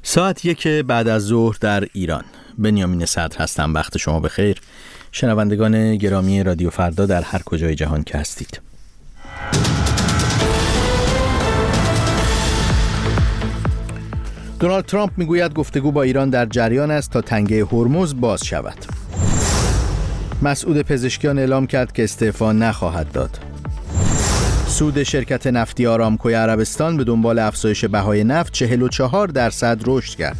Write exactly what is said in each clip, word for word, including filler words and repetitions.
ساعت یک بعد از ظهر در ایران. بنیامین صدر هستم. وقت شما بخیر شنوندگان گرامی رادیو فردا در هر کجای جهان که هستید. دونالد ترامپ میگوید گفتگو با ایران در جریان است تا تنگه هرمز باز شود. مسعود پزشکیان اعلام کرد که استعفا نخواهد داد. سود شرکت نفتی آرامکوی عربستان به دنبال افزایش بهای نفت چهل و چهار درصد رشد کرد.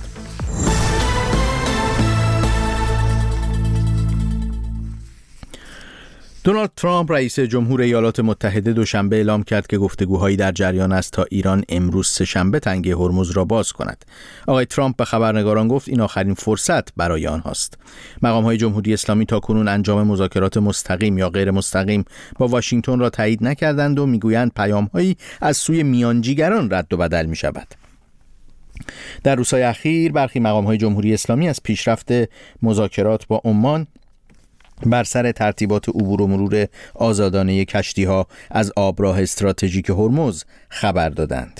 دونالد ترامپ رئیس جمهور ایالات متحده دوشنبه اعلام کرد که گفتگوهایی در جریان است تا ایران امروز سه‌شنبه تنگه هرمز را باز کند. آقای ترامپ به خبرنگاران گفت این آخرین فرصت برای آنهاست. مقام‌های جمهوری اسلامی تاکنون انجام مذاکرات مستقیم یا غیر مستقیم با واشنگتن را تایید نکردند و میگویند پیام‌هایی از سوی میانجیگران رد و بدل می‌شود. در روزهای اخیر برخی مقام‌های جمهوری اسلامی از پیشرفت مذاکرات با عمان بر سر ترتیبات عبور و مرور آزادانه کشتی‌ها از آبراه استراتژیک هرمز خبر دادند.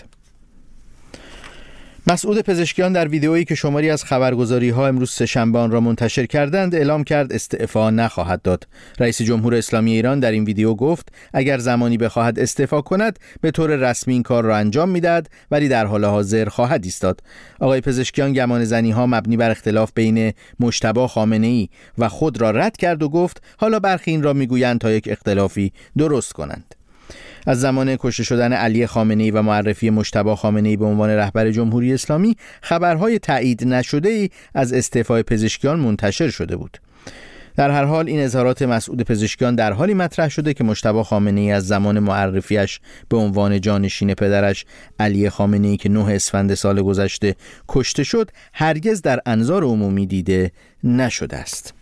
مسعود پزشکیان در ویدئویی که شماری از خبرگزاری‌ها امروز سه‌شنبه آن را منتشر کردند اعلام کرد استعفا نخواهد داد. رئیس جمهور اسلامی ایران در این ویدئو گفت اگر زمانی بخواهد استعفا کند به طور رسمی این کار را انجام می‌دهد ولی در حال حاضر خواهد ایستاد. آقای پزشکیان گمانه‌زنی‌ها مبنی بر اختلاف بین مجتبی خامنه‌ای و خود را رد کرد و گفت حالا برخی این را می‌گویند تا یک اختلافی درست کنند. از زمان کشته شدن علی خامنه‌ای و معرفی مجتبی خامنه‌ای به عنوان رهبر جمهوری اسلامی خبرهای تایید نشده‌ای از استعفای پزشکیان منتشر شده بود. در هر حال این اظهارات مسعود پزشکیان در حالی مطرح شده که مجتبی خامنه‌ای از زمان معرفیش به عنوان جانشین پدرش علی خامنه‌ای که نه اسفند سال گذشته کشته شد هرگز در انظار عمومی دیده نشده است.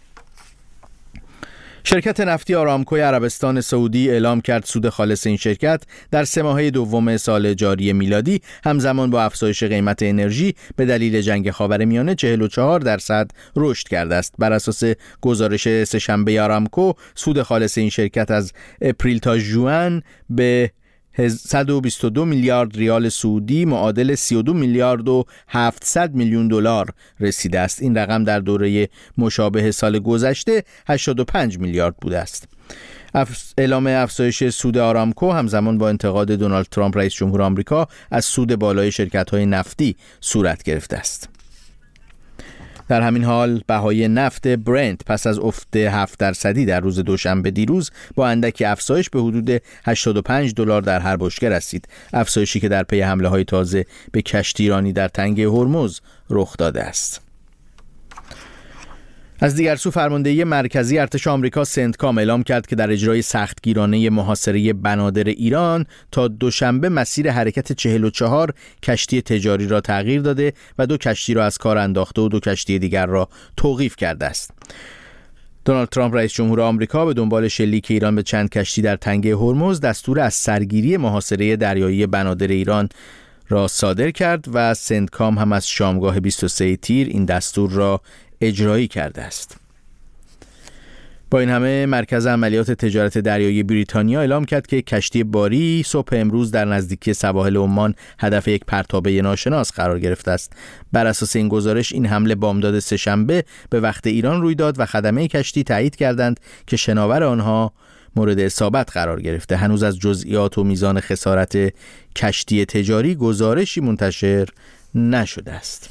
شرکت نفتی آرامکوی عربستان سعودی اعلام کرد سود خالص این شرکت در سه ماهه دوم سال جاری میلادی همزمان با افزایش قیمت انرژی به دلیل جنگ خاورمیانه چهل و چهار درصد رشد کرده است. بر اساس گزارش سه‌شنبه آرامکو سود خالص این شرکت از اپریل تا ژوئن به صد و بیست و دو میلیارد ریال سعودی معادل سی و دو میلیارد و هفتصد میلیون دلار رسیده است. این رقم در دوره مشابه سال گذشته هشتاد و پنج میلیارد بوده است. اعلام افزایش سود آرامکو همزمان با انتقاد دونالد ترامپ رئیس جمهور آمریکا از سود بالای شرکت‌های نفتی صورت گرفته است. در همین حال بهای نفت برنت پس از افت هفت درصدی در روز دوشنبه دیروز با اندکی افزایش به حدود هشتاد و پنج دلار در هر بشکه رسید. افزایشی که در پی حمله‌های تازه به کشتیرانی در تنگه هرمز رخ داده است. از دیگر سو فرماندهی مرکزی ارتش آمریکا سنتکام اعلام کرد که در اجرای سختگیرانه محاصره بنادر ایران تا دوشنبه مسیر حرکت چهل و چهار کشتی تجاری را تغییر داده و دو کشتی را از کار انداخته و دو کشتی دیگر را توقیف کرده است. دونالد ترامپ رئیس جمهور آمریکا به دنبال شلیک ایران به چند کشتی در تنگه هرمز دستور از سرگیری محاصره دریایی بنادر ایران را صادر کرد و سنتکام هم از شامگاه بیست و سه تیر این دستور را اجرایی کرده است. با این همه مرکز عملیات تجارت دریایی بریتانیا اعلام کرد که کشتی باری صبح امروز در نزدیکی سواحل عمان هدف یک پرتابه ناشناس قرار گرفته است. بر اساس این گزارش این حمله بامداد سه‌شنبه به وقت ایران روی داد و خدمه کشتی تایید کردند که شناور آنها مورد اصابت قرار گرفته. هنوز از جزئیات و میزان خسارت کشتی تجاری گزارشی منتشر نشده است.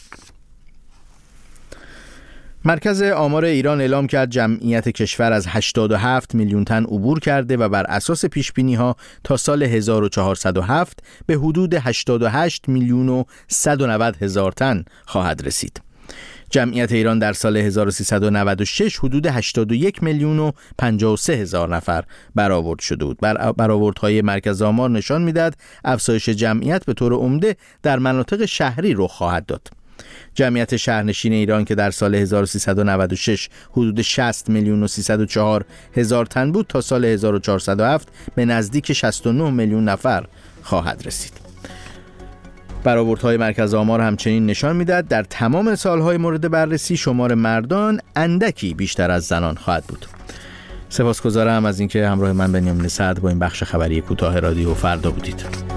مرکز آمار ایران اعلام کرد جمعیت کشور از هشتاد و هفت میلیون تن عبور کرده و بر اساس پیشبینی‌ها تا سال هزار و چهارصد و هفت به حدود هشتاد و هشت میلیون و صد و نود هزار تن خواهد رسید. جمعیت ایران در سال هزار و سیصد و نود و شش حدود هشتاد و یک میلیون و پنجاه و سه هزار نفر برآورد شده بود. برآوردهای مرکز آمار نشان می‌دهد افزایش جمعیت به طور عمده در مناطق شهری رخ خواهد داد. جمعیت شهرنشین ایران که در سال هزار و سیصد و نود و شش حدود شصت میلیون و سیصد و چهار هزار تن بود تا سال هزار و چهارصد و هفت به نزدیک شصت و نه میلیون نفر خواهد رسید. برآوردهای مرکز آمار همچنین نشان می‌دهد در تمام سالهای مورد بررسی شمار مردان اندکی بیشتر از زنان خواهد بود. سپاسگزارم از اینکه همراه من بنیامین صدر با این بخش خبری کوتاه رادیو فردا بودید.